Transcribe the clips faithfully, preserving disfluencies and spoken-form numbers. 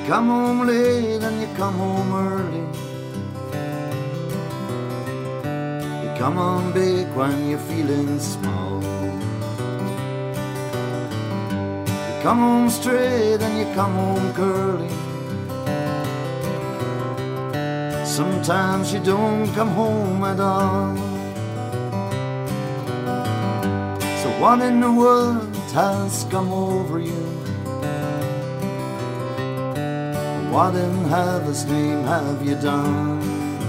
come home late and you come home early. You come on big when you're feeling small. You come home straight and you come home curly. Sometimes you don't come home at all. So what in the world has come over you? What in heaven's name have you done?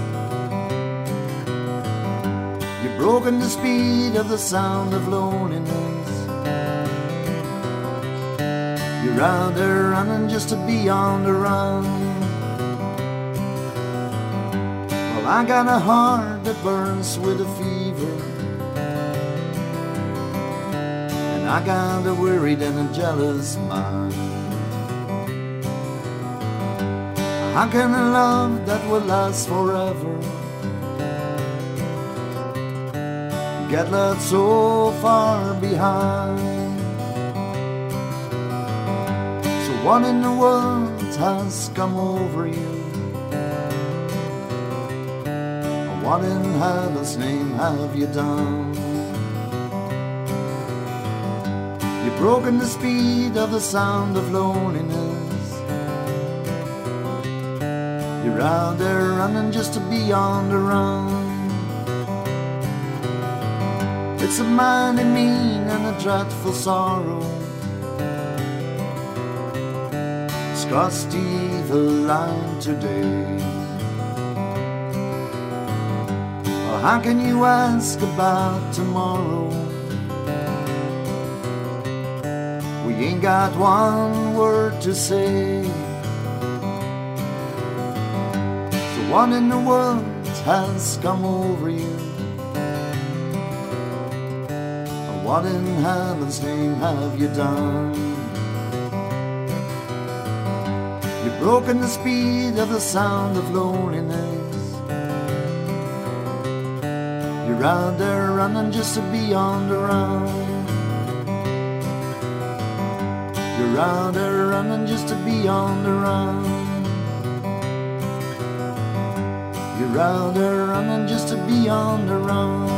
You've broken the speed of the sound of loneliness. You're out there running just to be on the run. Well, I got a heart that burns with a fever, and I got a worried and a jealous mind. How can a love that will last forever get left so far behind? So what in the world has come over you? What in heaven's name have you done? You've broken the speed of the sound of loneliness. You're out there running just to be on the run. It's a mighty mean and a dreadful sorrow. It's crossed the evil line today. Well, how can you ask about tomorrow? We ain't got one word to say. What in the world has come over you? What in heaven's name have you done? You've broken the speed of the sound of loneliness. You're out there running just to be on the run. You're out there running just to be on the run. You're out there running just to be on the run.